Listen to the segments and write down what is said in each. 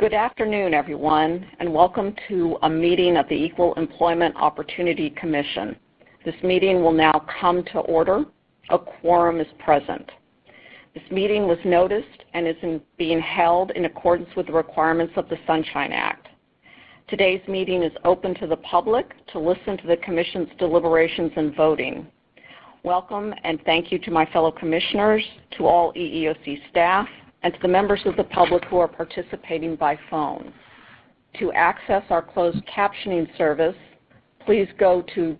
Good afternoon, everyone, and welcome to a meeting of the Equal Employment Opportunity Commission. This meeting will now come to order. A quorum is present. This meeting was noticed and is being held in accordance with the requirements of the Sunshine Act. Today's meeting is open to the public to listen to the Commission's deliberations and voting. Welcome and thank you to my fellow commissioners, to all EEOC staff, and to the members of the public who are participating by phone. To access our closed captioning service, please go to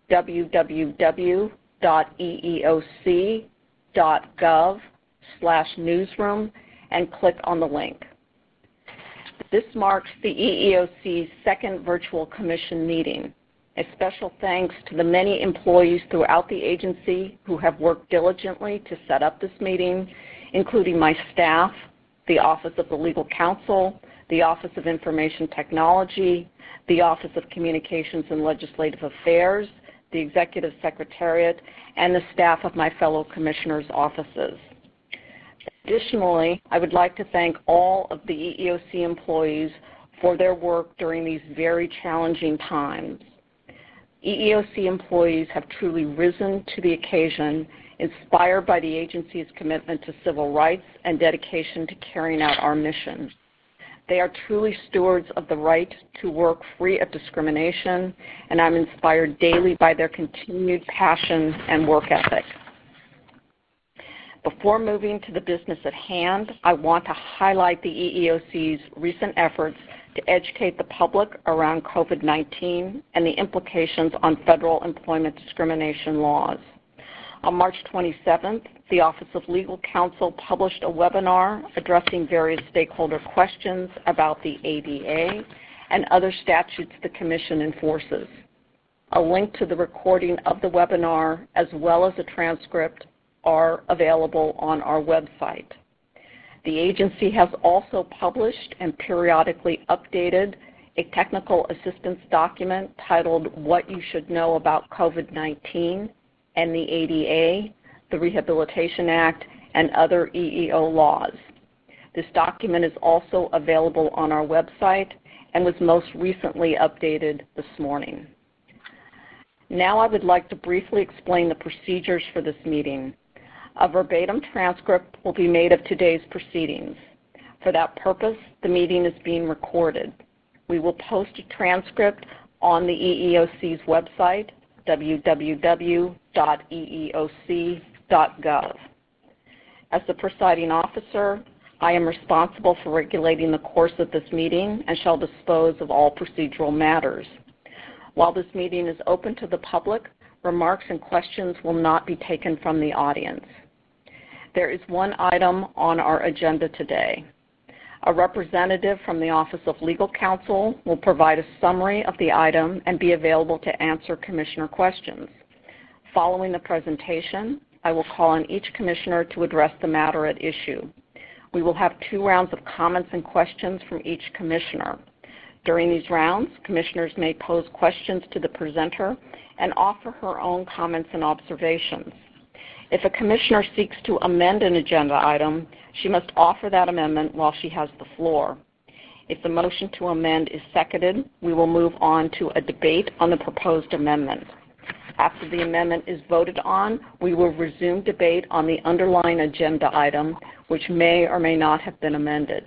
www.eeoc.gov/newsroom and click on the link. This marks the EEOC's second virtual commission meeting. A special thanks to the many employees throughout the agency who have worked diligently to set up this meeting, including my staff, the Office of the Legal Counsel, the Office of Information Technology, the Office of Communications and Legislative Affairs, the Executive Secretariat, and the staff of my fellow commissioners' offices. Additionally, I would like to thank all of the EEOC employees for their work during these very challenging times. EEOC employees have truly risen to the occasion, inspired by the agency's commitment to civil rights and dedication to carrying out our mission. They are truly stewards of the right to work free of discrimination, and I'm inspired daily by their continued passion and work ethic. Before moving to the business at hand, I want to highlight the EEOC's recent efforts to educate the public around COVID-19 and the implications on federal employment discrimination laws. On March 27th, the Office of Legal Counsel published a webinar addressing various stakeholder questions about the ADA and other statutes the Commission enforces. A link to the recording of the webinar as well as a transcript are available on our website. The agency has also published and periodically updated a technical assistance document titled What You Should Know About COVID-19 and the ADA, the Rehabilitation Act, and other EEO laws. This document is also available on our website and was most recently updated this morning. Now I would like to briefly explain the procedures for this meeting. A verbatim transcript will be made of today's proceedings. For that purpose, the meeting is being recorded. We will post a transcript on the EEOC's website, www.eeoc.gov. As the presiding officer, I am responsible for regulating the course of this meeting and shall dispose of all procedural matters. While this meeting is open to the public, remarks and questions will not be taken from the audience. There is one item on our agenda today. A representative from the Office of Legal Counsel will provide a summary of the item and be available to answer Commissioner questions. Following the presentation, I will call on each Commissioner to address the matter at issue. We will have 2 rounds of comments and questions from each Commissioner. During these rounds, Commissioners may pose questions to the presenter and offer her own comments and observations. If a Commissioner seeks to amend an agenda item, she must offer that amendment while she has the floor. If the motion to amend is seconded, we will move on to a debate on the proposed amendment. After the amendment is voted on, we will resume debate on the underlying agenda item, which may or may not have been amended.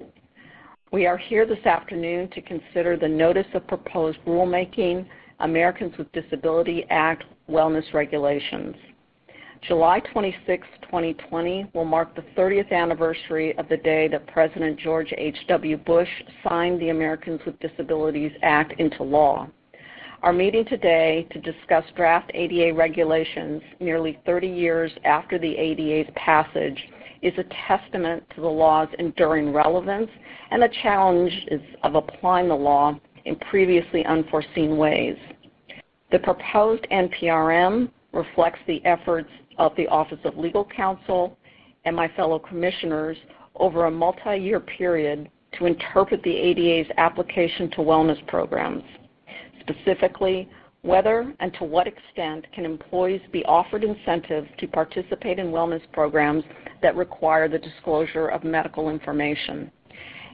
We are here this afternoon to consider the Notice of Proposed Rulemaking, Americans with Disabilities Act Wellness Regulations. July 26, 2020 will mark the 30th anniversary of the day that President George H.W. Bush signed the Americans with Disabilities Act into law. Our meeting today to discuss draft ADA regulations nearly 30 years after the ADA's passage is a testament to the law's enduring relevance and the challenges of applying the law in previously unforeseen ways. The proposed NPRM reflects the efforts of the Office of Legal Counsel and my fellow commissioners over a multi-year period to interpret the ADA's application to wellness programs. Specifically, whether and to what extent can employees be offered incentives to participate in wellness programs that require the disclosure of medical information.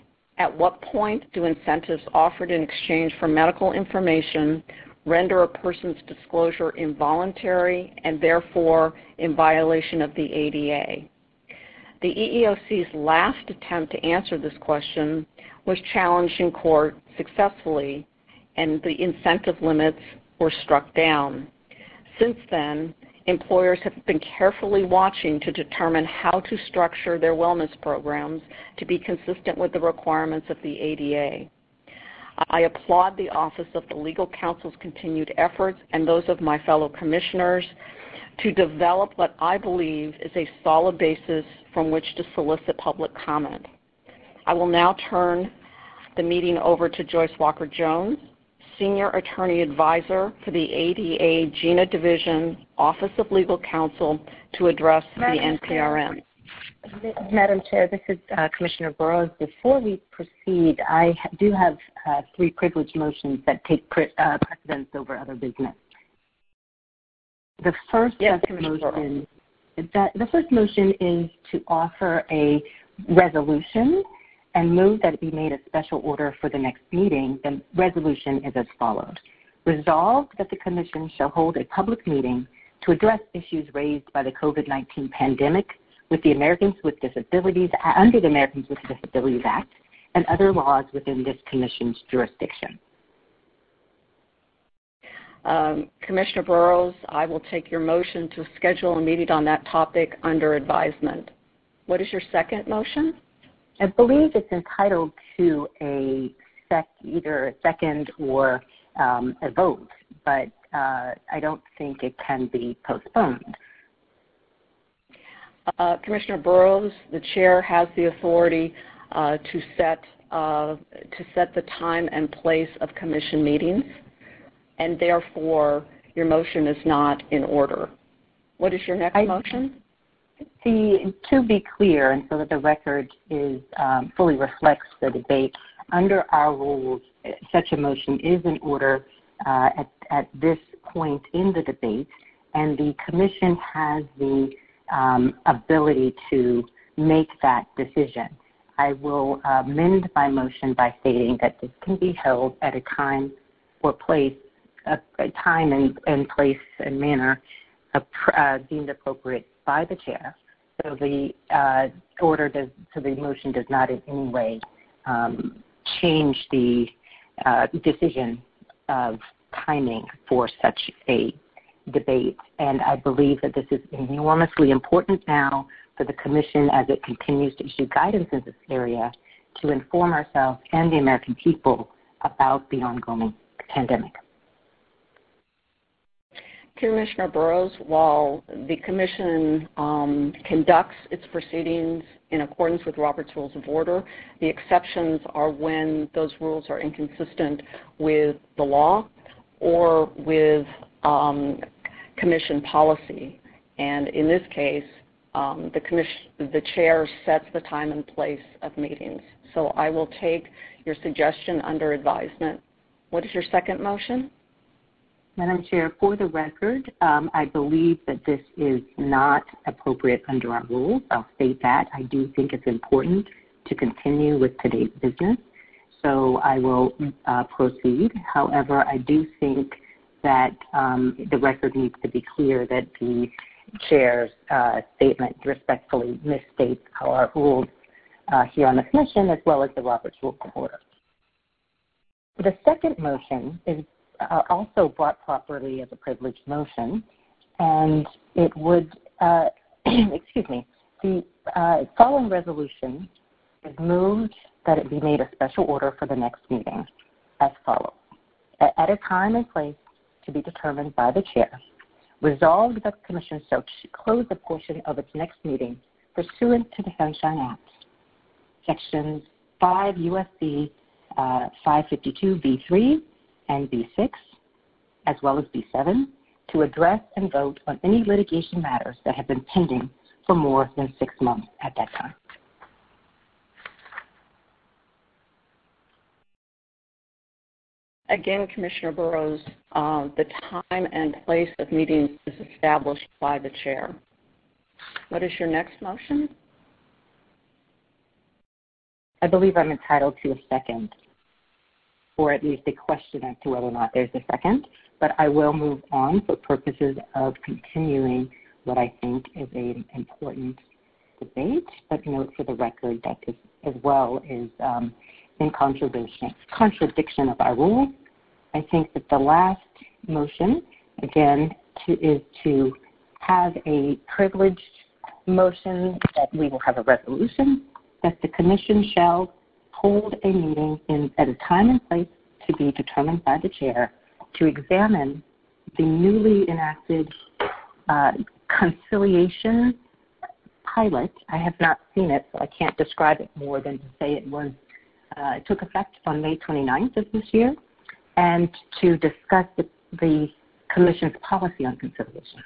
At what point do incentives offered in exchange for medical information render a person's disclosure involuntary and therefore in violation of the ADA? The EEOC's last attempt to answer this question was challenged in court successfully, and the incentive limits were struck down. Since then, employers have been carefully watching to determine how to structure their wellness programs to be consistent with the requirements of the ADA. I applaud the Office of the Legal Counsel's continued efforts and those of my fellow commissioners to develop what I believe is a solid basis from which to solicit public comment. I will now turn the meeting over to Joyce Walker-Jones, Senior Attorney Advisor for the ADA GINA Division, Office of Legal Counsel, to address the NPRM. Madam Chair, this is Commissioner Burrows. Before we proceed, I do have three privilege motions that take precedence over other business. The first motion is to offer a resolution and move that it be made a special order for the next meeting. The resolution is as follows. Resolved that the Commission shall hold a public meeting to address issues raised by the COVID-19 pandemic with the Americans with Disabilities under the Americans with Disabilities Act and other laws within this Commission's jurisdiction. Commissioner Burrows, I will take your motion to schedule a meeting on that topic under advisement. What is your second motion? I believe it's entitled to either a second or a vote, but I don't think it can be postponed. Commissioner Burrows, the chair has the authority to set the time and place of commission meetings, and therefore your motion is not in order. What is your next motion? To be clear, and so that the record is fully reflects the debate, under our rules, such a motion is in order at this point in the debate, and the Commission has the ability to make that decision. I will amend my motion by stating that this can be held at a time or place, a time and place and manner deemed appropriate by the chair. So the the motion does not in any way change the decision of timing for such a debate. And I believe that this is enormously important now for the Commission as it continues to issue guidance in this area to inform ourselves and the American people about the ongoing pandemic. Commissioner Burrows, while the Commission conducts its proceedings in accordance with Robert's Rules of Order, the exceptions are when those rules are inconsistent with the law or with Commission policy. And in this case, the chair sets the time and place of meetings. So I will take your suggestion under advisement. What is your second motion? Madam Chair, for the record, I believe that this is not appropriate under our rules. I'll state that. I do think it's important to continue with today's business, so I will proceed. However, I do think that the record needs to be clear that the Chair's statement respectfully misstates our rules here on the Commission as well as the Robert's Rules of Order. The second motion is also brought properly as a privileged motion, and it would, excuse me, the following resolution is moved that it be made a special order for the next meeting as follows. At a time and place to be determined by the Chair, resolved that the Commission shall close a portion of its next meeting pursuant to the Sunshine Act, Sections 5 U.S.C. 552 B3 and B6, as well as B7, to address and vote on any litigation matters that have been pending for more than 6 months at that time. Again, Commissioner Burrows, the time and place of meetings is established by the chair. What is your next motion? I believe I'm entitled to a second, or at least a question as to whether or not there's a second, but I will move on for purposes of continuing what I think is an important debate, but note for the record that this as well is in contradiction of our rules. I think that the last motion, again, is to have a privileged motion that we will have a resolution that the Commission shall hold a meeting at a time and place to be determined by the chair to examine the newly enacted conciliation pilot. I have not seen it, so I can't describe it more than to say it took effect on May 29th of this year, and to discuss the Commission's policy on conciliation.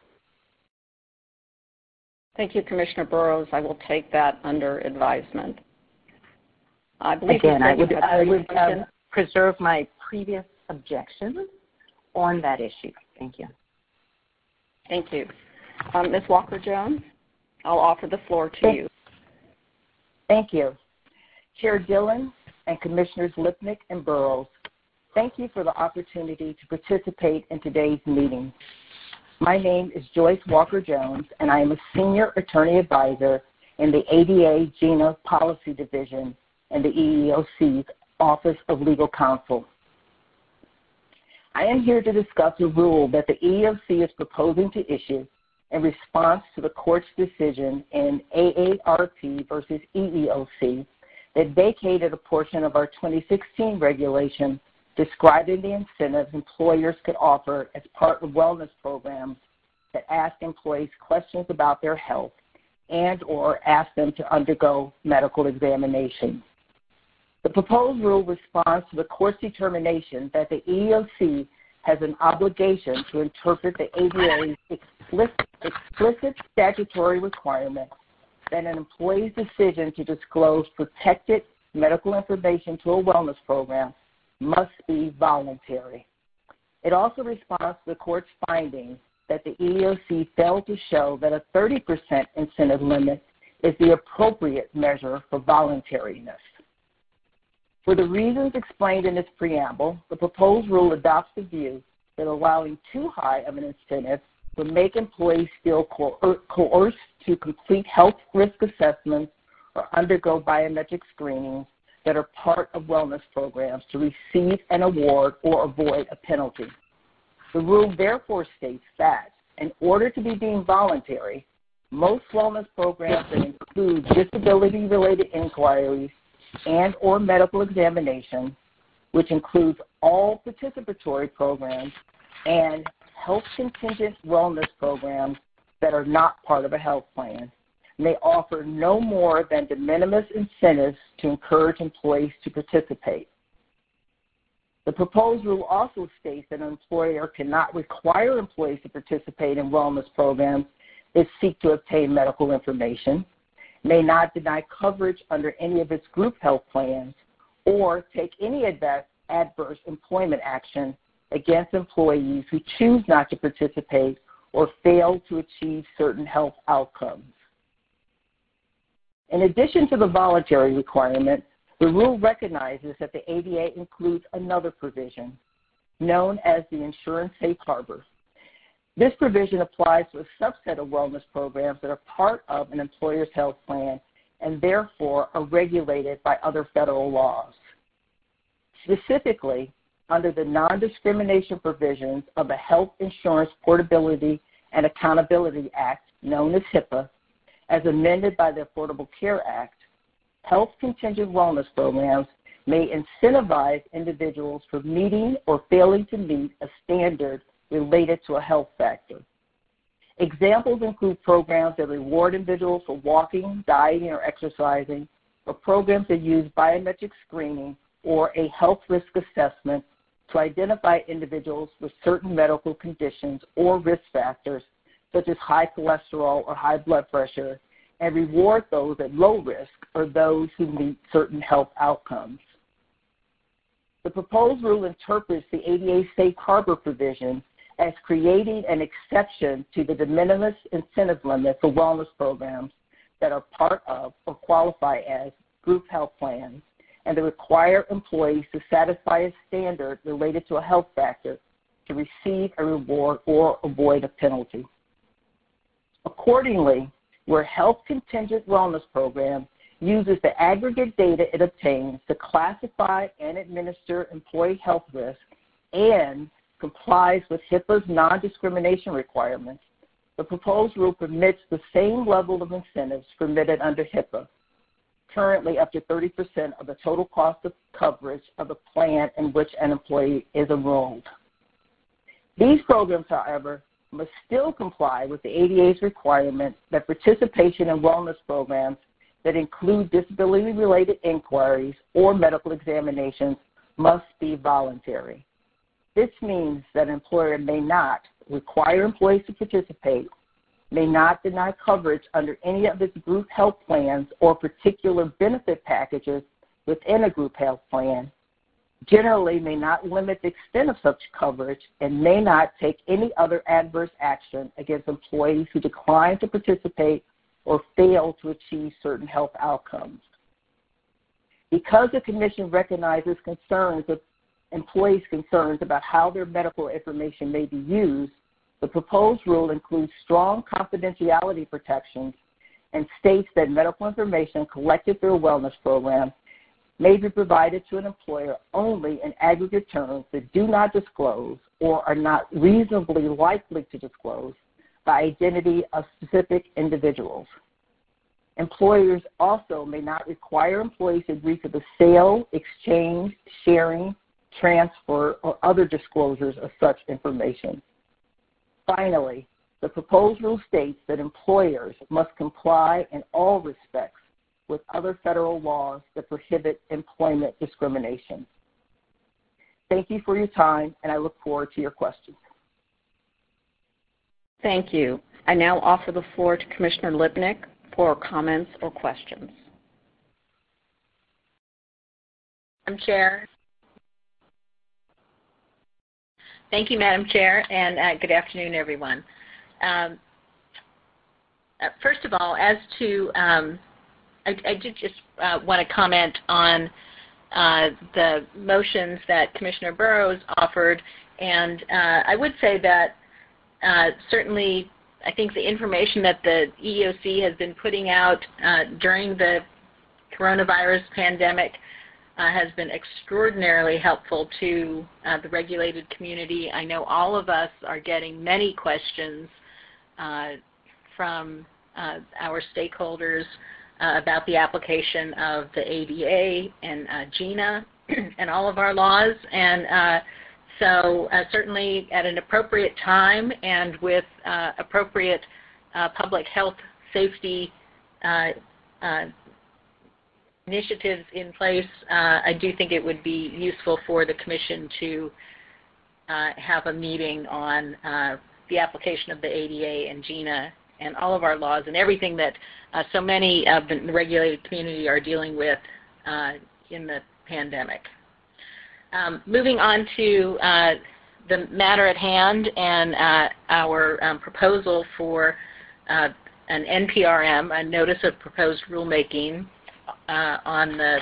Thank you, Commissioner Burrows. I will take that under advisement. I believe again, I would preserve my previous objection on that issue. Thank you. Thank you. Ms. Walker-Jones, I'll offer the floor to you. Thank you. Chair Dillon and Commissioners Lipnick and Burrows, thank you for the opportunity to participate in today's meeting. My name is Joyce Walker-Jones, and I am a Senior Attorney Advisor in the ADA GINA Policy Division and the EEOC's Office of Legal Counsel. I am here to discuss a rule that the EEOC is proposing to issue in response to the court's decision in AARP versus EEOC that vacated a portion of our 2016 regulation describing the incentives employers could offer as part of wellness programs that ask employees questions about their health and or ask them to undergo medical examinations. The proposed rule responds to the court's determination that the EEOC has an obligation to interpret the ADA's explicit statutory requirement that an employee's decision to disclose protected medical information to a wellness program must be voluntary. It also responds to the court's finding that the EEOC failed to show that a 30% incentive limit is the appropriate measure for voluntariness. For the reasons explained in this preamble, the proposed rule adopts the view that allowing too high of an incentive would make employees feel coerced to complete health risk assessments or undergo biometric screenings that are part of wellness programs to receive an award or avoid a penalty. The rule therefore states that in order to be deemed voluntary, most wellness programs that include disability-related inquiries and or medical examinations, which includes all participatory programs and health contingent wellness programs that are not part of a health plan, may offer no more than de minimis incentives to encourage employees to participate. The proposed rule also states that an employer cannot require employees to participate in wellness programs that seek to obtain medical information, may not deny coverage under any of its group health plans, or take any adverse employment action against employees who choose not to participate or fail to achieve certain health outcomes. In addition to the voluntary requirement, the rule recognizes that the ADA includes another provision known as the insurance safe harbor. This provision applies to a subset of wellness programs that are part of an employer's health plan and therefore are regulated by other federal laws. Specifically, under the non-discrimination provisions of the Health Insurance Portability and Accountability Act, known as HIPAA, as amended by the Affordable Care Act, health contingent wellness programs may incentivize individuals for meeting or failing to meet a standard related to a health factor. Examples include programs that reward individuals for walking, dieting, or exercising, or programs that use biometric screening or a health risk assessment to identify individuals with certain medical conditions or risk factors such as high cholesterol or high blood pressure, and reward those at low risk or those who meet certain health outcomes. The proposed rule interprets the ADA safe harbor provision as creating an exception to the de minimis incentive limit for wellness programs that are part of or qualify as group health plans, and they require employees to satisfy a standard related to a health factor to receive a reward or avoid a penalty. Accordingly, where health contingent wellness program uses the aggregate data it obtains to classify and administer employee health risk and complies with HIPAA's non-discrimination requirements, the proposed rule permits the same level of incentives permitted under HIPAA, currently up to 30% of the total cost of coverage of the plan in which an employee is enrolled. These programs, however, must still comply with the ADA's requirement that participation in wellness programs that include disability-related inquiries or medical examinations must be voluntary. This means that an employer may not require employees to participate, may not deny coverage under any of its group health plans or particular benefit packages within a group health plan, generally may not limit the extent of such coverage, and may not take any other adverse action against employees who decline to participate or fail to achieve certain health outcomes. Because the Commission recognizes employees' concerns about how their medical information may be used, the proposed rule includes strong confidentiality protections and states that medical information collected through a wellness program may be provided to an employer only in aggregate terms that do not disclose or are not reasonably likely to disclose the identity of specific individuals. Employers also may not require employees to agree to the sale, exchange, sharing, transfer, or other disclosures of such information. Finally, the proposed rule states that employers must comply in all respects with other federal laws that prohibit employment discrimination. Thank you for your time, and I look forward to your questions. Thank you. I now offer the floor to Commissioner Lipnick for comments or questions. Madam Chair. Thank you, Madam Chair, and good afternoon, everyone. First of all, as to I did just want to comment on the motions that Commissioner Burrows offered, and I would say that certainly I think the information that the EEOC has been putting out during the coronavirus pandemic has been extraordinarily helpful to the regulated community. I know all of us are getting many questions from our stakeholders about the application of the ADA and GINA and all of our laws. And so certainly at an appropriate time and with appropriate public health safety initiatives in place, I do think it would be useful for the Commission to have a meeting on the application of the ADA and GINA and all of our laws and everything that so many of the regulated community are dealing with in the pandemic. Moving on to the matter at hand and our proposal for an NPRM, a Notice of Proposed Rulemaking, on the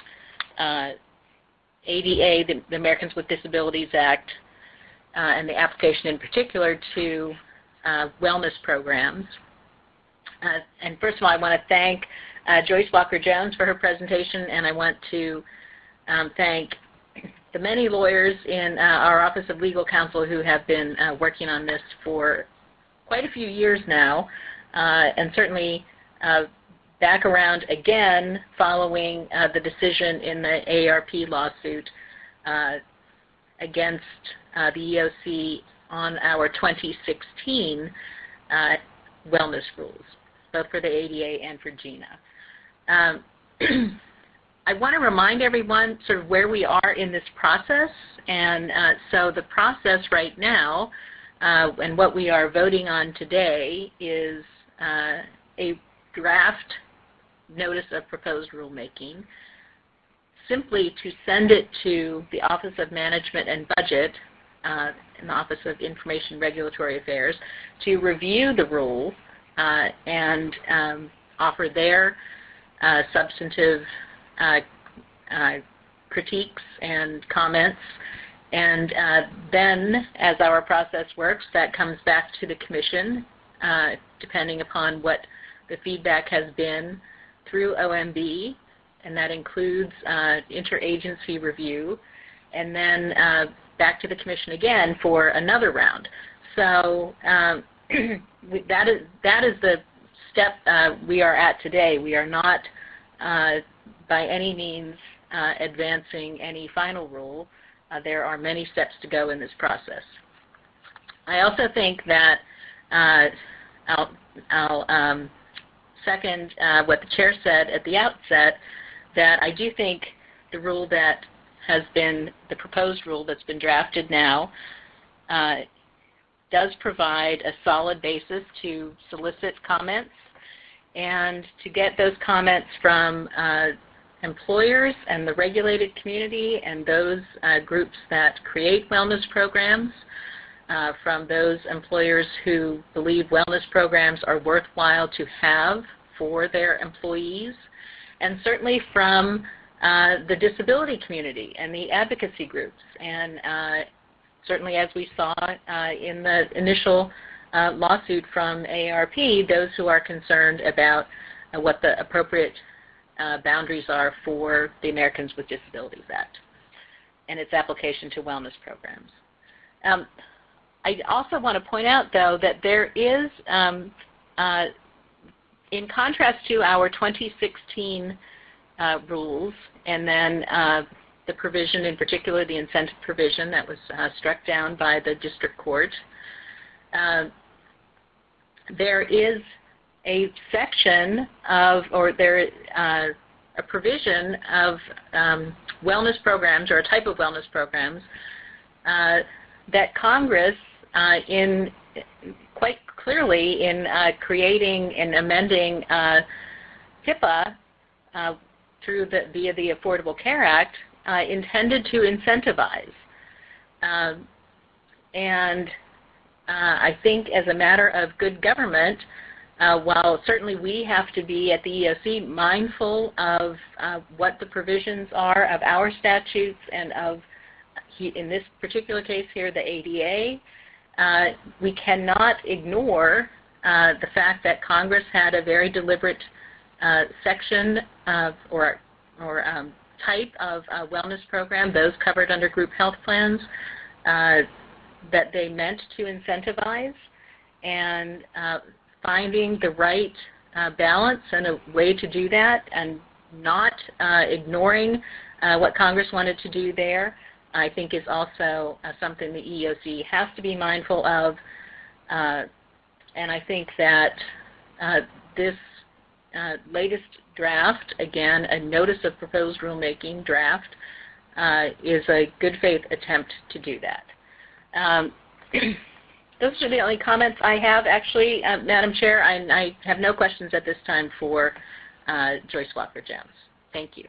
ADA, the Americans with Disabilities Act, and the application in particular to wellness programs. And first of all, I want to thank Joyce Walker-Jones for her presentation, and I want to thank the many lawyers in our Office of Legal Counsel who have been working on this for quite a few years now, and certainly back around again following the decision in the AARP lawsuit against the EOC on our 2016 wellness rules, both for the ADA and for GINA. I want to remind everyone sort of where we are in this process, and so the process right now and what we are voting on today is a draft Notice of Proposed Rulemaking, simply to send it to the Office of Management and Budget and the Office of Information Regulatory Affairs to review the rule and offer their substantive critiques and comments. And then, as our process works, that comes back to the Commission, depending upon what the feedback has been through OMB, and that includes interagency review, and then back to the Commission again for another round. So that is the step we are at today. We are not by any means advancing any final rule. There are many steps to go in this process. I also think that I'll second what the Chair said at the outset, that I do think the rule that has been, the proposed rule that's been drafted now, does provide a solid basis to solicit comments and to get those comments from employers and the regulated community and those groups that create wellness programs, from those employers who believe wellness programs are worthwhile to have for their employees, and certainly from the disability community and the advocacy groups. And certainly, as we saw in the initial lawsuit from AARP, those who are concerned about what the appropriate boundaries are for the Americans with Disabilities Act and its application to wellness programs. I also want to point out, though, that there is, in contrast to our 2016 rules, and then the provision, in particular the incentive provision that was struck down by the district court, there is a section of, or there a provision of wellness programs, or a type of wellness programs, that Congress, in quite clearly in creating and amending HIPAA via the Affordable Care Act, intended to incentivize. And I think, as a matter of good government, while certainly we have to be at the EOC mindful of what the provisions are of our statutes and of, in this particular case here, the ADA, we cannot ignore the fact that Congress had a very deliberate section or type of wellness program, those covered under group health plans, that they meant to incentivize, and finding the right balance and a way to do that, and not ignoring what Congress wanted to do there, I think is also something the EEOC has to be mindful of. And I think that this latest draft, again, a notice of proposed rulemaking draft, is a good faith attempt to do that. Those are the only comments I have, actually, Madam Chair. I have no questions at this time for Joyce Walker-Jones. Thank you.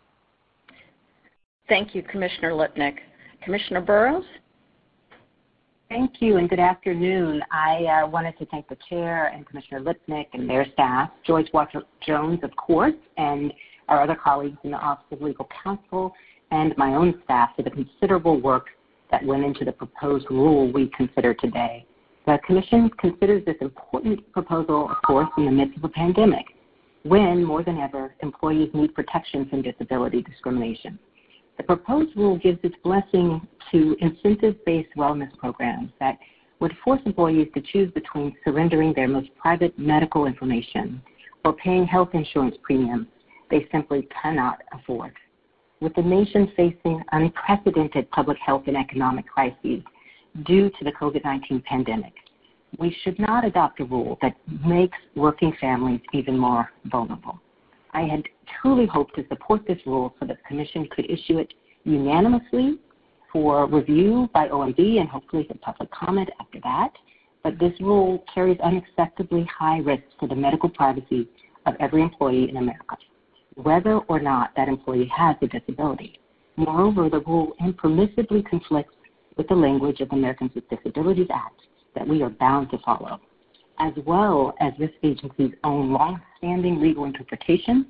Thank you, Commissioner Lipnick. Commissioner Burrows? Thank you, and good afternoon. I wanted to thank the Chair and Commissioner Lipnick and their staff, Joyce Walker-Jones, of course, and our other colleagues in the Office of Legal Counsel, and my own staff for the considerable work that went into the proposed rule we consider today. The Commission considers this important proposal, of course, in the midst of a pandemic, when, more than ever, employees need protection from disability discrimination. The proposed rule gives its blessing to incentive-based wellness programs that would force employees to choose between surrendering their most private medical information or paying health insurance premiums they simply cannot afford. With the nation facing unprecedented public health and economic crises due to the COVID-19 pandemic, we should not adopt a rule that makes working families even more vulnerable. I had truly hoped to support this rule so that the Commission could issue it unanimously for review by OMB and hopefully for public comment after that. But this rule carries unacceptably high risks to the medical privacy of every employee in America, whether or not that employee has a disability. Moreover, the rule impermissibly conflicts with the language of the Americans with Disabilities Act that we are bound to follow, as well as this agency's own long-standing legal interpretation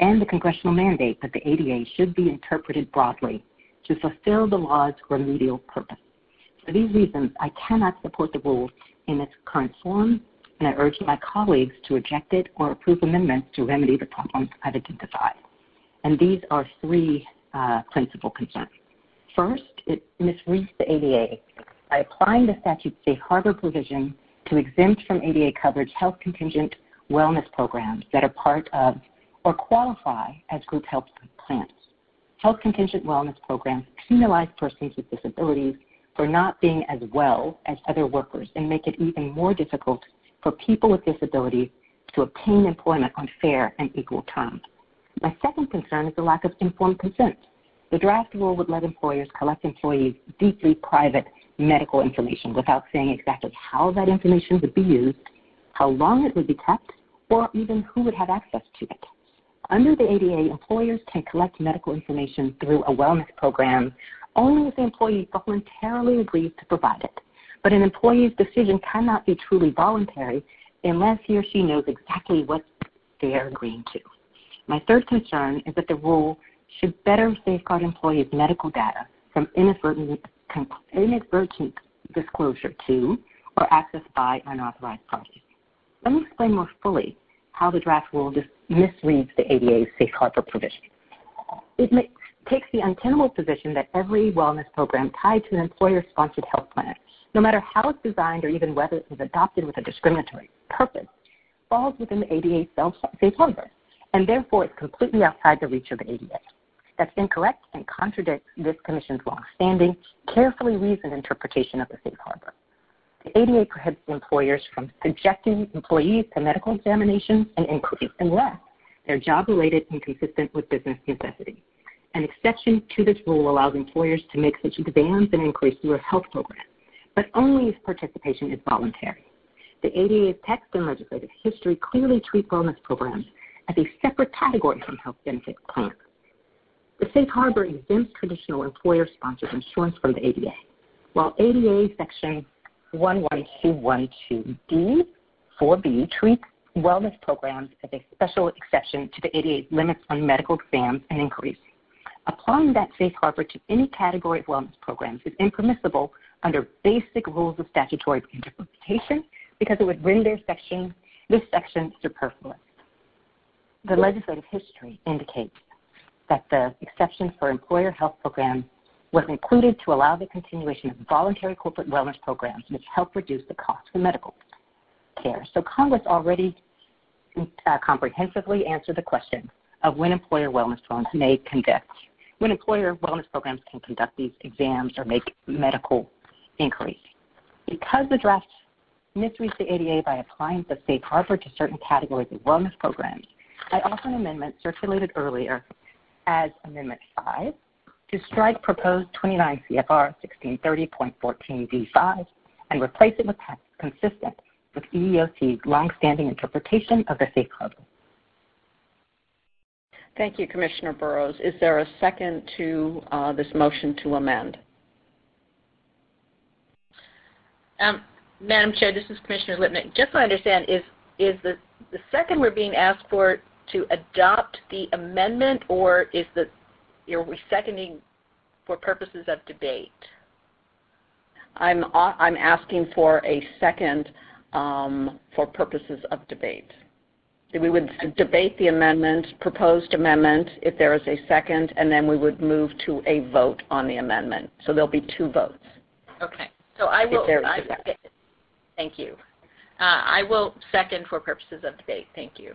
and the congressional mandate that the ADA should be interpreted broadly to fulfill the law's remedial purpose. For these reasons, I cannot support the rule in its current form, and I urge my colleagues to reject it or approve amendments to remedy the problems I've identified. And these are three principal concerns. First, it misreads the ADA by applying the statute's safe harbor provision to exempt from ADA coverage health contingent wellness programs that are part of or qualify as group health plans. Health contingent wellness programs penalize persons with disabilities for not being as well as other workers and make it even more difficult for people with disabilities to obtain employment on fair and equal terms. My second concern is the lack of informed consent. The draft rule would let employers collect employees' deeply private medical information without saying exactly how that information would be used, how long it would be kept, or even who would have access to it. Under the ADA, employers can collect medical information through a wellness program only if the employee voluntarily agrees to provide it. But an employee's decision cannot be truly voluntary unless he or she knows exactly what they are agreeing to. My third concern is that the rule should better safeguard employees' medical data from inadvertent disclosure to or access by unauthorized parties. Let me explain more fully how the draft rule misreads the ADA's safe harbor provision. It takes the untenable position that every wellness program tied to an employer-sponsored health plan, no matter how it's designed or even whether it was adopted with a discriminatory purpose, falls within the ADA's safe harbor, and therefore is completely outside the reach of the ADA. That's incorrect and contradicts this Commission's long-standing, carefully reasoned interpretation of the safe harbor. The ADA prohibits employers from subjecting employees to medical examinations and inquiries unless they're job-related and consistent with business necessity. An exception to this rule allows employers to make such exams and inquiries through a health program, but only if participation is voluntary. The ADA's text and legislative history clearly treat wellness programs as a separate category from health benefit plans. The safe harbor exempts traditional employer-sponsored insurance from the ADA, while ADA Section 11212D 4B treats wellness programs as a special exception to the ADA's limits on medical exams and inquiries. Applying that safe harbor to any category of wellness programs is impermissible under basic rules of statutory interpretation because it would render this section superfluous. The legislative history indicates that the exception for employer health programs was included to allow the continuation of voluntary corporate wellness programs which help reduce the cost for medical care. So Congress already comprehensively answered the question of when employer wellness programs can conduct these exams or make medical inquiries. Because the draft misreads the ADA by applying the safe harbor to certain categories of wellness programs, I offer an amendment circulated earlier as Amendment 5 to strike proposed 29 CFR 1630.14b5 and replace it with text consistent with EEOC's longstanding interpretation of the safe harbor. Thank you, Commissioner Burrows. Is there a second to this motion to amend? Madam Chair, this is Commissioner Lipnick. Just so I understand, is the second we're being asked for to adopt the amendment, or are we seconding for purposes of debate? I'm asking for a second for purposes of debate. We would debate the amendment, proposed amendment, if there is a second, and then we would move to a vote on the amendment. So there'll be two votes. Okay. So I will. Thank you. I will second for purposes of debate. Thank you.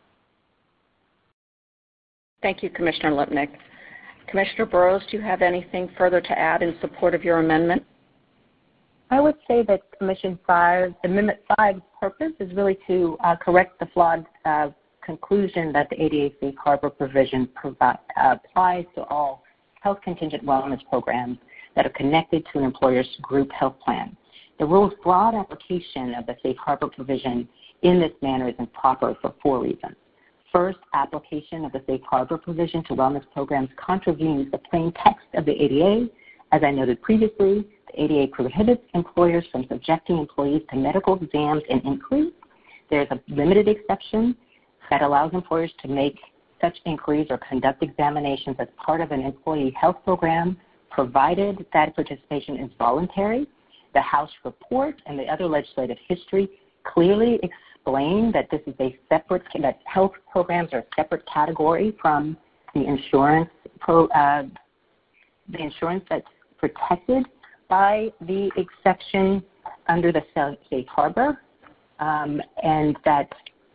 Thank you, Commissioner Lipnick. Commissioner Burrows, do you have anything further to add in support of your amendment? I would say that Amendment 5's purpose is really to correct the flawed conclusion that the ADA safe harbor provision applies to all health contingent wellness programs that are connected to an employer's group health plan. The rule's broad application of the safe harbor provision in this manner is improper for four reasons. First, application of the safe harbor provision to wellness programs contravenes the plain text of the ADA. As I noted previously, the ADA prohibits employers from subjecting employees to medical exams and inquiries. There's a limited exception that allows employers to make such inquiries or conduct examinations as part of an employee health program, provided that participation is voluntary. The House report and the other legislative history clearly explain that this is a separate, that health programs are a separate category from the insurance that's protected by the exception under the safe harbor, and that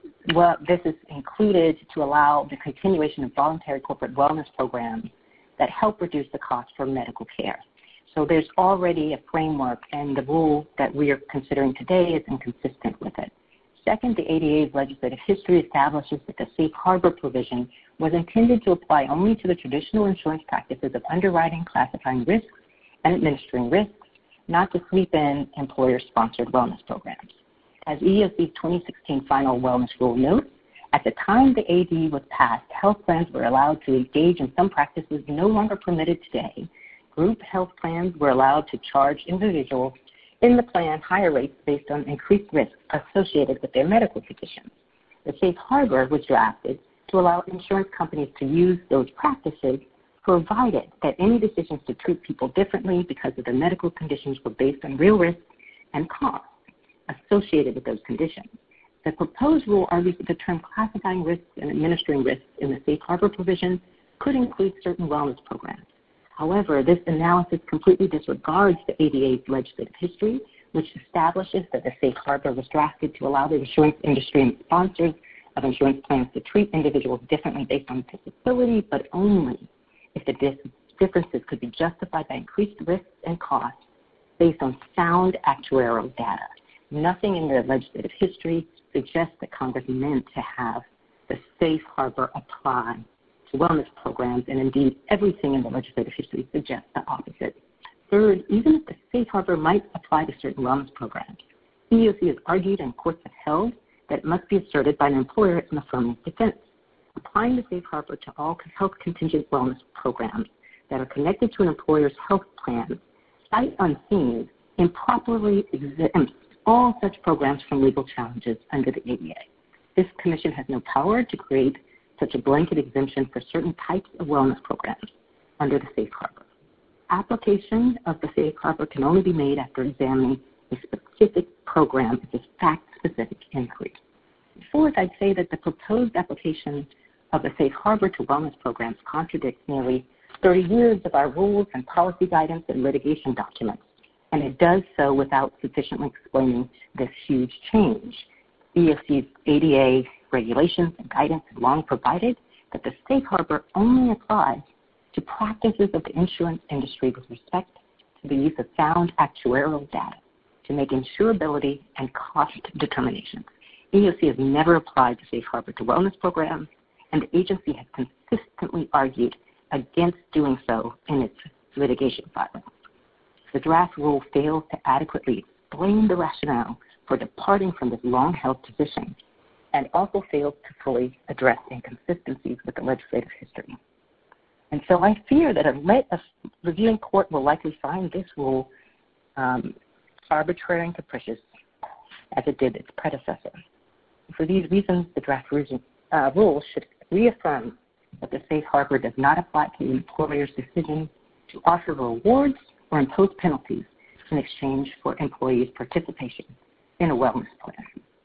this is included to allow the continuation of voluntary corporate wellness programs that help reduce the cost for medical care. So there's already a framework, and the rule that we are considering today is inconsistent with it. Second, the ADA's legislative history establishes that the safe harbor provision was intended to apply only to the traditional insurance practices of underwriting, classifying risks, and administering risks, not to sweep in employer-sponsored wellness programs. As EEOC's 2016 final wellness rule notes, at the time the AD was passed, health plans were allowed to engage in some practices no longer permitted today. Group health plans were allowed to charge individuals in the plan higher rates based on increased risks associated with their medical conditions. The safe harbor was drafted to allow insurance companies to use those practices, provided that any decisions to treat people differently because of their medical conditions were based on real risks and costs associated with those conditions. The proposed rule argues that the term classifying risks and administering risks in the safe harbor provision could include certain wellness programs. However, this analysis completely disregards the ADA's legislative history, which establishes that the safe harbor was drafted to allow the insurance industry and sponsors of insurance plans to treat individuals differently based on disability, but only if the differences could be justified by increased risks and costs based on sound actuarial data. Nothing in the legislative history suggests that Congress meant to have the safe harbor apply to wellness programs, and indeed everything in the legislative history suggests the opposite. Third, even if the safe harbor might apply to certain wellness programs, EEOC has argued and courts have held that it must be asserted by an employer as an affirmative defense. Applying the safe harbor to all health contingent wellness programs that are connected to an employer's health plan, sight unseen, improperly exempts all such programs from legal challenges under the ADA. This commission has no power to create such a blanket exemption for certain types of wellness programs under the safe harbor. Application of the safe harbor can only be made after examining a specific program as a fact-specific inquiry. Fourth, I'd say that the proposed application of the safe harbor to wellness programs contradicts nearly 30 years of our rules and policy guidance and litigation documents, and it does so without sufficiently explaining this huge change. EEOC's ADA regulations and guidance have long provided that the safe harbor only applies to practices of the insurance industry with respect to the use of sound actuarial data to make insurability and cost determinations. EEOC has never applied the safe harbor to wellness programs, and the agency has consistently argued against doing so in its litigation filings. The draft rule fails to adequately explain the rationale for departing from this long-held position, and also fails to fully address inconsistencies with the legislative history. And so I fear that a reviewing court will likely find this rule arbitrary and capricious, as it did its predecessor. For these reasons, the draft rule should reaffirm that the safe harbor does not apply to the employer's decision to offer rewards or impose penalties in exchange for employees' participation in a wellness plan.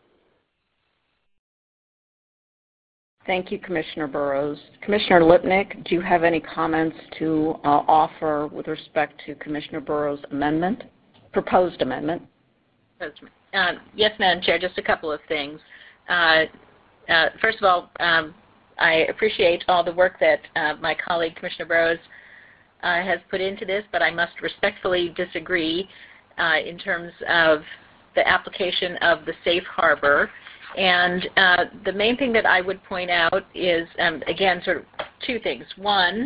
Thank you, Commissioner Burrows. Commissioner Lipnick, do you have any comments to offer with respect to Commissioner Burrows' amendment, proposed amendment? Yes, Madam Chair, just a couple of things. First of all, I appreciate all the work that my colleague, Commissioner Burrows, has put into this, but I must respectfully disagree in terms of the application of the safe harbor. And the main thing that I would point out is, again, sort of two things. One,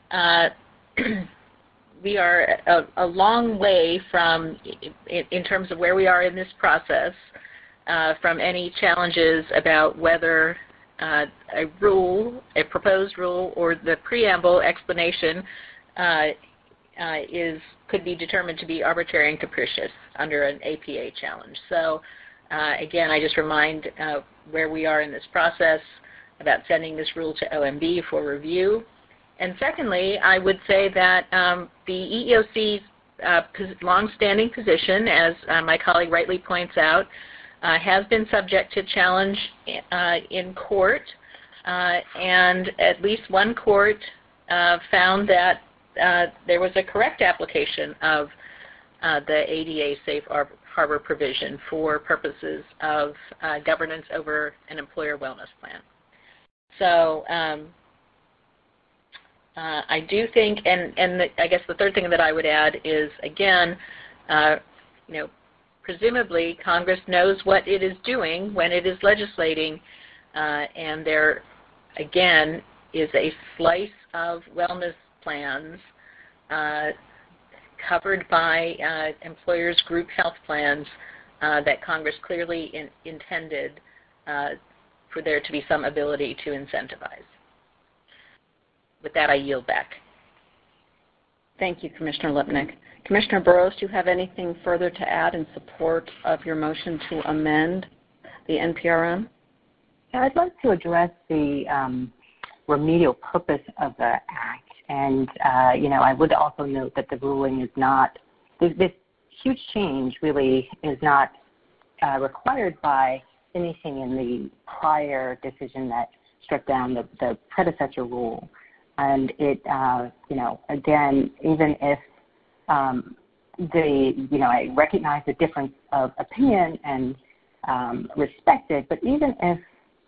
we are a long way from, in terms of where we are in this process, from any challenges about whether a proposed rule, or the preamble explanation could be determined to be arbitrary and capricious under an APA challenge. So again, I just remind where we are in this process. about sending this rule to OMB for review. And secondly, I would say that the EEOC's longstanding position, as my colleague rightly points out, has been subject to challenge in court, and at least one court found that there was a correct application of the ADA Safe Harbor provision for purposes of governance over an employer wellness plan. So I do think, and I guess the third thing that I would add is, again, presumably Congress knows what it is doing when it is legislating, and there, again, is a slice of wellness plans covered by employers' group health plans that Congress clearly intended for there to be some ability to incentivize. With that, I yield back. Thank you, Commissioner Lipnick. Commissioner Burrows, do you have anything further to add in support of your motion to amend the NPRM? I'd like to address the remedial purpose of the Act. And, I would also note that the ruling is not, this huge change really is not required by anything in the prior decision that struck down the predecessor rule. And it, again, even if I recognize the difference of opinion and respect it, but even if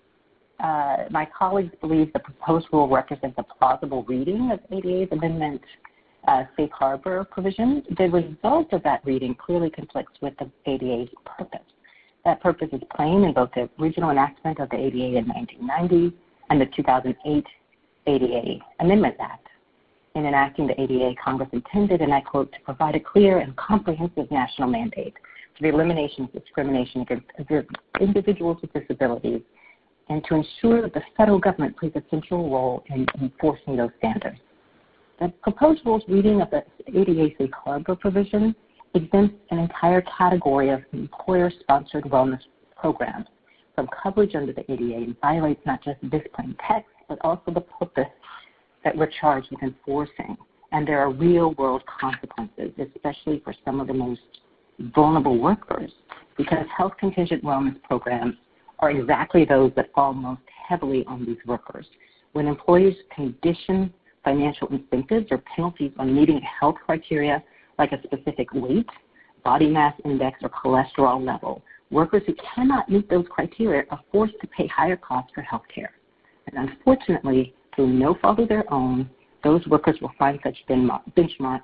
my colleagues believe the proposed rule represents a plausible reading of ADA's amendment safe harbor provision, the result of that reading clearly conflicts with the ADA's purpose. That purpose is plain in both the original enactment of the ADA in 1990 and the 2008 ADA Amendment Act. In enacting the ADA, Congress intended, and I quote, to provide a clear and comprehensive national mandate for the elimination of discrimination against individuals with disabilities, and to ensure that the federal government plays a central role in enforcing those standards. The proposed rule's reading of the ADA Safe Harbor provision exempts an entire category of employer-sponsored wellness programs from coverage under the ADA and violates not just this plain text, but also the purpose that we're charged with enforcing. And there are real-world consequences, especially for some of the most vulnerable workers, because health contingent wellness programs are exactly those that fall most heavily on these workers. When employers condition financial incentives or penalties on meeting health criteria like a specific weight, body mass index, or cholesterol level, workers who cannot meet those criteria are forced to pay higher costs for health care. And unfortunately, through no fault of their own, those workers will find such benchmarks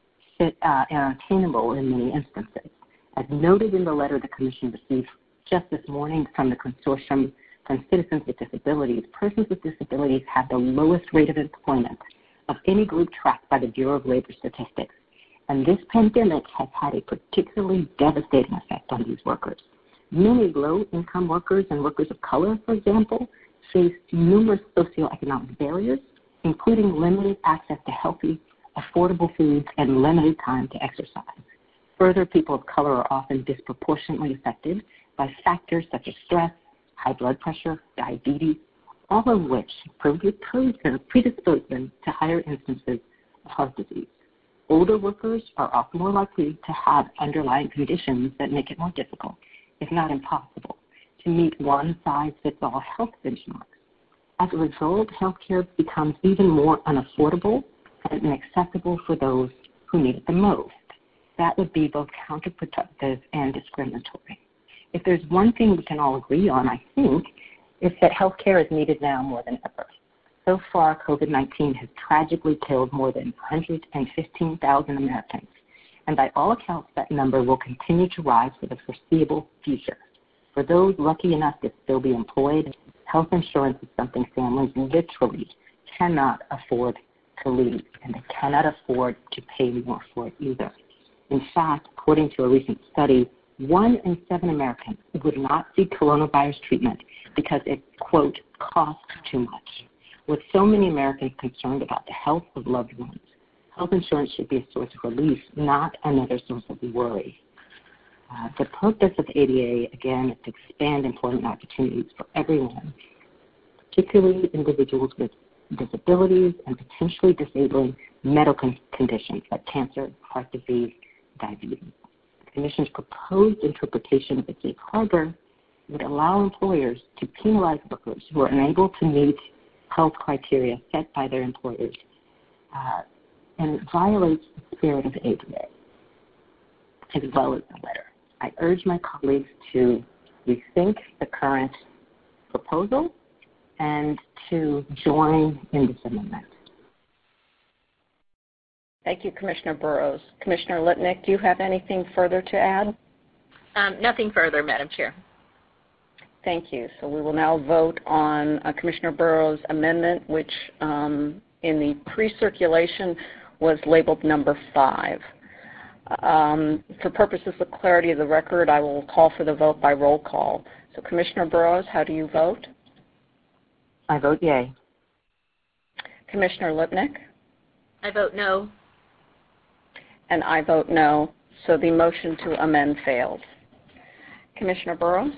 unattainable in many instances. As noted in the letter the Commission received just this morning from the Consortium from Citizens with Disabilities, persons with disabilities have the lowest rate of employment of any group tracked by the Bureau of Labor Statistics. And this pandemic has had a particularly devastating effect on these workers. Many low-income workers and workers of color, for example, face numerous socioeconomic barriers, including limited access to healthy, affordable foods and limited time to exercise. Further, people of color are often disproportionately affected by factors such as stress, high blood pressure, diabetes, all of which predispose them to higher instances of heart disease. Older workers are often more likely to have underlying conditions that make it more difficult, if not impossible, to meet one-size-fits-all health benchmarks. As a result, healthcare becomes even more unaffordable and inaccessible for those who need it the most. That would be both counterproductive and discriminatory. If there's one thing we can all agree on, I think, it's that healthcare is needed now more than ever. So far, COVID-19 has tragically killed more than 115,000 Americans, and by all accounts, that number will continue to rise for the foreseeable future. For those lucky enough to still be employed, health insurance is something families literally cannot afford to leave, and they cannot afford to pay more for it either. In fact, according to a recent study, 1 in 7 Americans would not seek coronavirus treatment because it, quote, costs too much. With so many Americans concerned about the health of loved ones, health insurance should be a source of relief, not another source of worry. The purpose of the ADA, again, is to expand employment opportunities for everyone, particularly individuals with disabilities and potentially disabling medical conditions like cancer, heart disease, diabetes. The Commission's proposed interpretation of the safe harbor would allow employers to penalize workers who are unable to meet health criteria set by their employers, and it violates the spirit of the ADA, as well as the letter. I urge my colleagues to rethink the current proposal and to join in this amendment. Thank you, Commissioner Burrows. Commissioner Lipnick, do you have anything further to add? Nothing further, Madam Chair. Thank you. So we will now vote on Commissioner Burrows' amendment, which in the pre-circulation was labeled number 5. For purposes of clarity of the record, I will call for the vote by roll call. So Commissioner Burrows, how do you vote? I vote yay. Commissioner Lipnick? I vote no. And I vote no. So the motion to amend fails. Commissioner Burrows?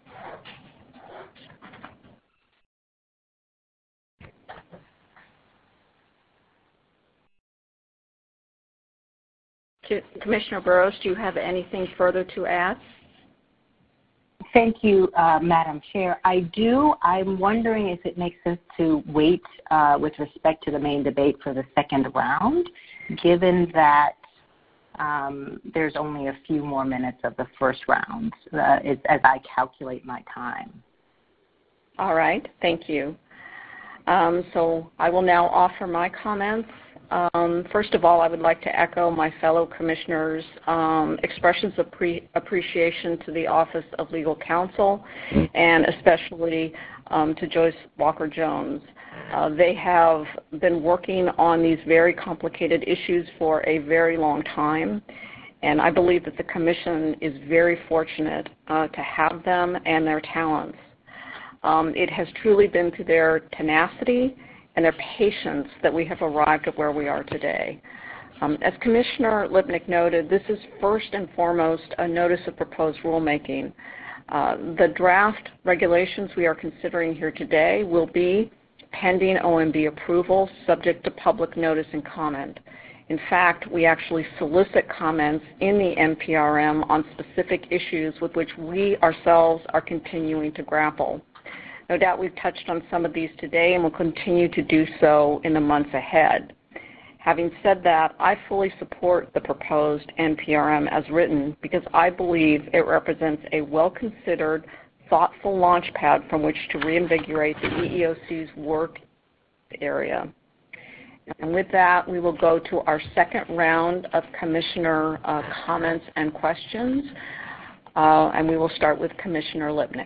Commissioner Burrows, do you have anything further to add? Thank you, Madam Chair. I do. I'm wondering if it makes sense to wait with respect to the main debate for the second round, given that there's only a few more minutes of the first round as I calculate my time. All right. Thank you. So I will now offer my comments. First of all, I would like to echo my fellow commissioners' expressions of appreciation to the Office of Legal Counsel and especially to Joyce Walker-Jones. They have been working on these very complicated issues for a very long time, and I believe that the Commission is very fortunate to have them and their talents. It has truly been through their tenacity and their patience that we have arrived at where we are today. As Commissioner Lipnick noted, this is first and foremost a notice of proposed rulemaking. The draft regulations we are considering here today will be pending OMB approval, subject to public notice and comment. In fact, we actually solicit comments in the NPRM on specific issues with which we ourselves are continuing to grapple. No doubt we've touched on some of these today and will continue to do so in the months ahead. Having said that, I fully support the proposed NPRM as written because I believe it represents a well-considered, thoughtful launchpad from which to reinvigorate the EEOC's work area. And with that, we will go to our second round of Commissioner comments and questions, and we will start with Commissioner Lipnick.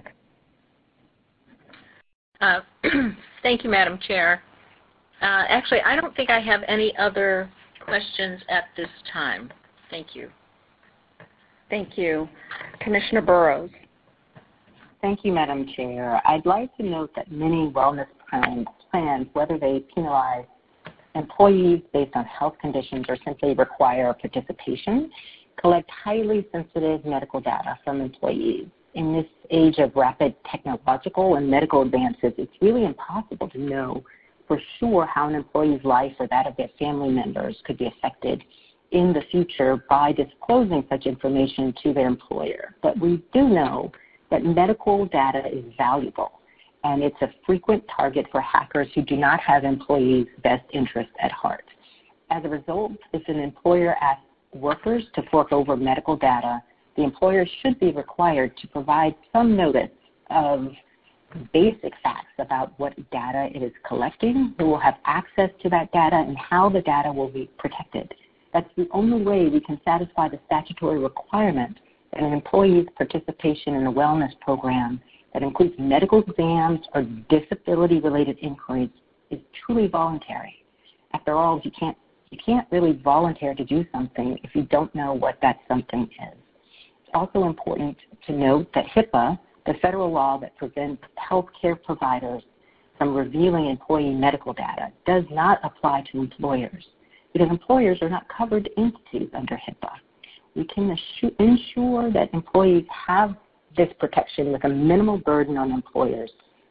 Thank you, Madam Chair. Actually, I don't think I have any other questions at this time. Thank you. Thank you. Commissioner Burrows. Thank you, Madam Chair. I'd like to note that many wellness plans, whether they penalize employees based on health conditions or simply require participation, collect highly sensitive medical data from employees. In this age of rapid technological and medical advances, it's really impossible to know for sure how an employee's life or that of their family members could be affected in the future by disclosing such information to their employer. But we do know that medical data is valuable, and it's a frequent target for hackers who do not have employees' best interests at heart. As a result, if an employer asks workers to fork over medical data, the employer should be required to provide some notice of basic facts about what data it is collecting, who will have access to that data, and how the data will be protected. That's the only way we can satisfy the statutory requirement that an employee's participation in a wellness program that includes medical exams or disability-related inquiries is truly voluntary. After all, you can't really volunteer to do something if you don't know what that something is. It's also important to note that HIPAA, the federal law that prevents healthcare providers from revealing employee medical data, does not apply to employers because employers are not covered entities under HIPAA. We can ensure that employees have this protection with a minimal burden on employers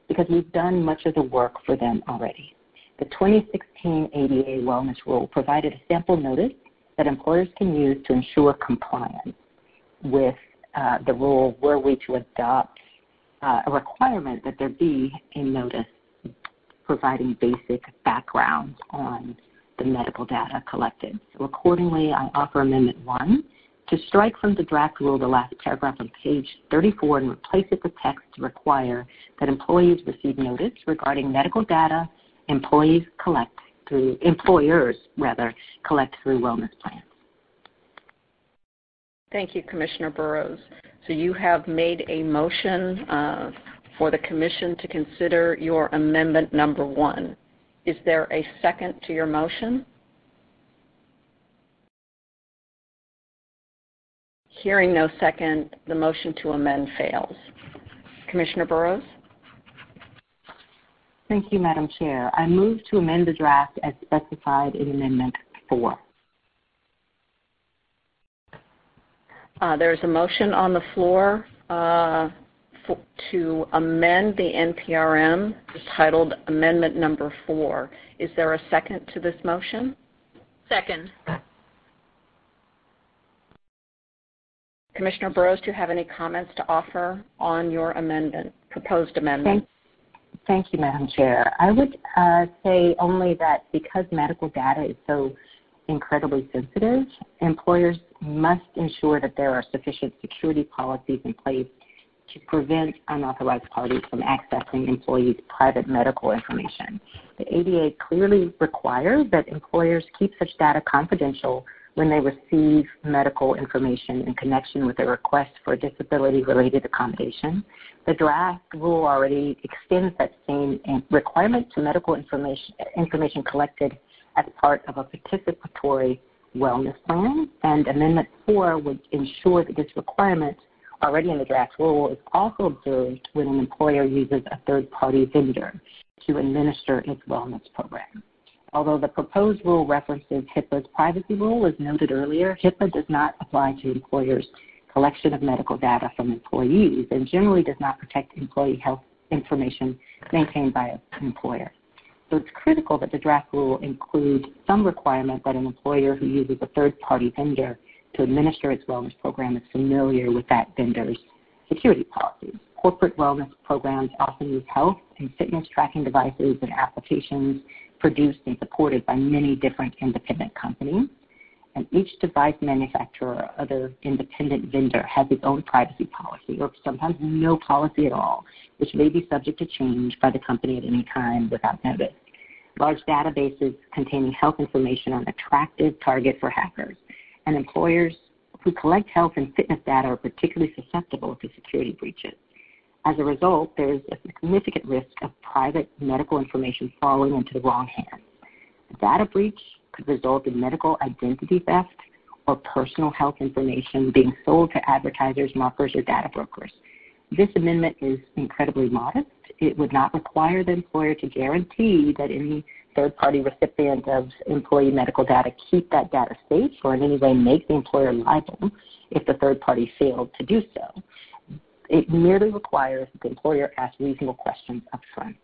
because we've done much of the work for them already. The 2016 ADA Wellness Rule provided a sample notice that employers can use to ensure compliance with the rule were we to adopt a requirement that there be a notice providing basic background on the medical data collected. So accordingly, I offer Amendment 1 to strike from the draft rule the last paragraph on page 34 and replace it with text to require that employees receive notice regarding medical data employers collect through wellness plans. Thank you, Commissioner Burrows. So you have made a motion for the Commission to consider your Amendment number 1. Is there a second to your motion? Hearing no second, the motion to amend fails. Commissioner Burrows? Thank you, Madam Chair. I move to amend the draft as specified in Amendment 4. There's a motion on the floor to amend the NPRM titled Amendment number 4. Is there a second to this motion? Second. Commissioner Burrows, do you have any comments to offer on your amendment, proposed amendment? Thank you, Madam Chair. I would say only that because medical data is so incredibly sensitive, employers must ensure that there are sufficient security policies in place to prevent unauthorized parties from accessing employees' private medical information. The ADA clearly requires that employers keep such data confidential when they receive medical information in connection with a request for disability-related accommodation. The draft rule already extends that same requirement to medical information collected as part of a participatory wellness plan, and Amendment 4 would ensure that this requirement already in the draft rule is also observed when an employer uses a third-party vendor to administer its wellness program. Although the proposed rule references HIPAA's privacy rule, as noted earlier, HIPAA does not apply to employers' collection of medical data from employees and generally does not protect employee health information maintained by an employer. So it's critical that the draft rule include some requirement that an employer who uses a third-party vendor to administer its wellness program is familiar with that vendor's security policies. Corporate wellness programs often use health and fitness tracking devices and applications produced and supported by many different independent companies. And each device manufacturer or other independent vendor has its own privacy policy, or sometimes no policy at all, which may be subject to change by the company at any time without notice. Large databases containing health information are an attractive target for hackers, and employers who collect health and fitness data are particularly susceptible to security breaches. As a result, there is a significant risk of private medical information falling into the wrong hands. A data breach could result in medical identity theft or personal health information being sold to advertisers, marketers, or data brokers. This amendment is incredibly modest. It would not require the employer to guarantee that any third-party recipient of employee medical data keep that data safe or in any way make the employer liable if the third party failed to do so. It merely requires that the employer ask reasonable questions up front.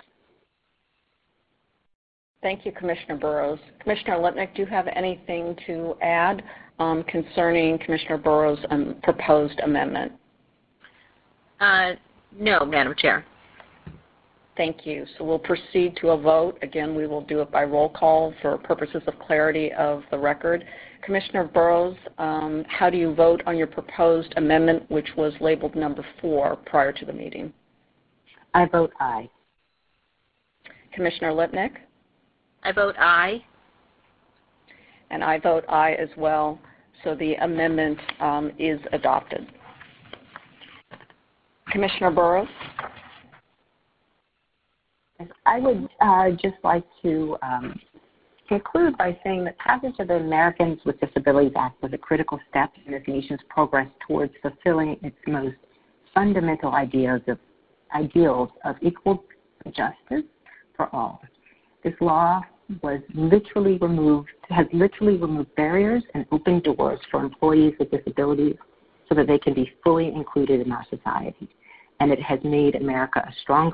Thank you, Commissioner Burrows. Commissioner Lipnick, do you have anything to add concerning Commissioner Burrows' proposed amendment? No, Madam Chair. Thank you. So we'll proceed to a vote. Again, we will do it by roll call for purposes of clarity of the record. Commissioner Burrows, how do you vote on your proposed amendment, which was labeled number 4 prior to the meeting? I vote aye. Commissioner Lipnick? I vote aye. And I vote aye as well. So the amendment is adopted. Commissioner Burrows? I would just like to conclude by saying that passage of the Americans with Disabilities Act was a critical step in this nation's progress towards fulfilling its most fundamental ideals of equal justice for all. This law has literally removed barriers and opened doors for employees with disabilities so that they can be fully included in our society. And it has made America a stronger,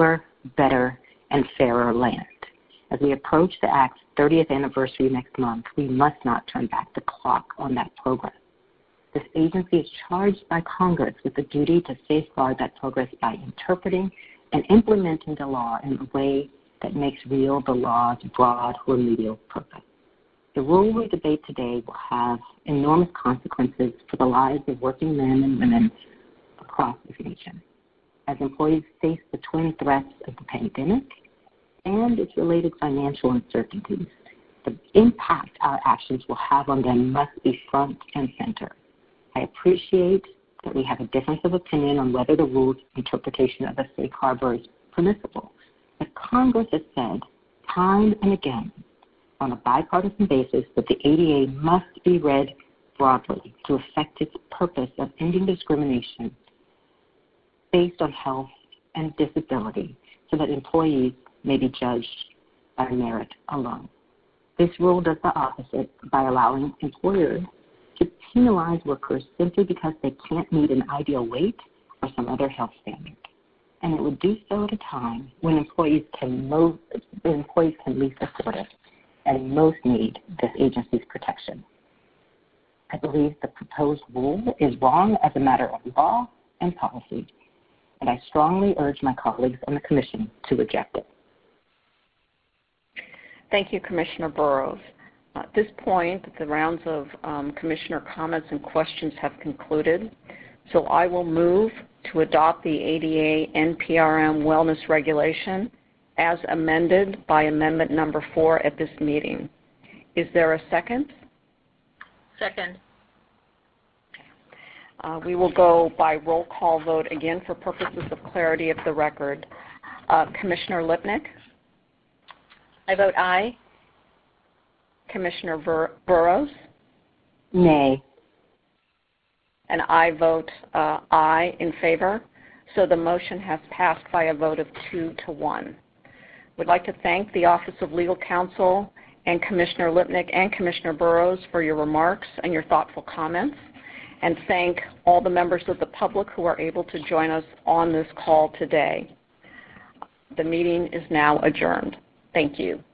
better and fairer land. As we approach the Act's 30th anniversary next month, we must not turn back the clock on that progress. This agency is charged by Congress with the duty to safeguard that progress by interpreting and implementing the law in a way that makes real the law's broad remedial purpose. The rule we debate today will have enormous consequences for the lives of working men and women across this nation, as employees face the twin threats of the pandemic and its related financial uncertainties. The impact our actions will have on them must be front and center. I appreciate that we have a difference of opinion on whether the rule's interpretation of the safe harbor is permissible, but Congress has said time and again on a bipartisan basis that the ADA must be read broadly to affect its purpose of ending discrimination based on health and disability so that employees may be judged by merit alone. This rule does the opposite by allowing employers to penalize workers simply because they can't meet an ideal weight or some other health standard. And it would do so at a time when employees can least afford it and most need this agency's protection. I believe the proposed rule is wrong as a matter of law and policy, and I strongly urge my colleagues on the Commission to reject it. Thank you, Commissioner Burrows. At this point, the rounds of Commissioner comments and questions have concluded, so I will move to adopt the ADA NPRM wellness regulation as amended by Amendment Number 4 at this meeting. Is there a second? Second. We will go by roll call vote again for purposes of clarity of the record. Commissioner Lipnick? I vote aye. Commissioner Burrows? Nay. And I vote aye in favor. So the motion has passed by a vote of 2-1. We'd like to thank the Office of Legal Counsel and Commissioner Lipnick and Commissioner Burrows for your remarks and your thoughtful comments, and thank all the members of the public who are able to join us on this call today. The meeting is now adjourned. Thank you.